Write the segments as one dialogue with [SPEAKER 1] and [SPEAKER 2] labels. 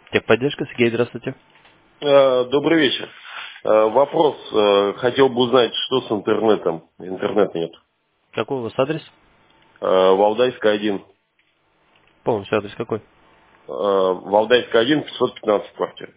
[SPEAKER 1] Техподдержка, Сергей, здравствуйте.
[SPEAKER 2] Добрый вечер. Вопрос. Хотел бы узнать, что с интернетом. Интернета нет.
[SPEAKER 1] Какой у вас адрес?
[SPEAKER 2] Валдайская 1.
[SPEAKER 1] Полностью адрес какой?
[SPEAKER 2] Валдайская 1, 515 квартир.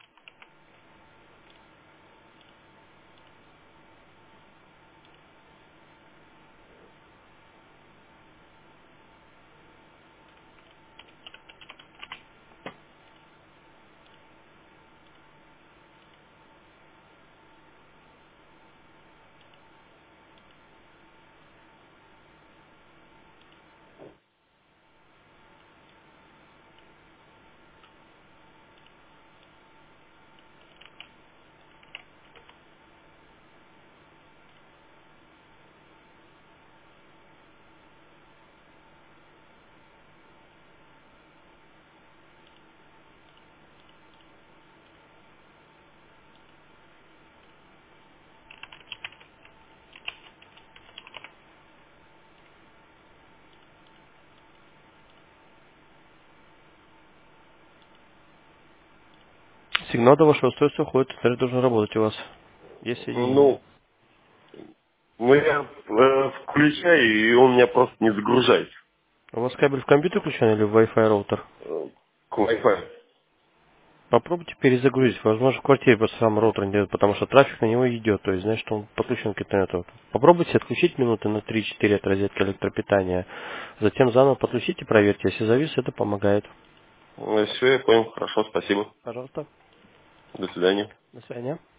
[SPEAKER 1] Сигнал до вашего устройства уходит, интернет должен работать у вас. Есть соединение.
[SPEAKER 2] Ну я включаю, и он меня просто не загружается.
[SPEAKER 1] У вас кабель в компьютер включен или в Wi-Fi роутер?
[SPEAKER 2] К Wi-Fi.
[SPEAKER 1] Попробуйте перезагрузить. Возможно, в квартире просто сам роутер не идет, потому что трафик на него идет. То есть, значит, он подключен к интернету. Попробуйте отключить минуты на 3-4 от розетки электропитания. Затем заново подключите, проверьте. Если завис, это помогает.
[SPEAKER 2] Все, я понял. Хорошо, спасибо.
[SPEAKER 1] Пожалуйста.
[SPEAKER 2] До свидания.
[SPEAKER 1] До свидания.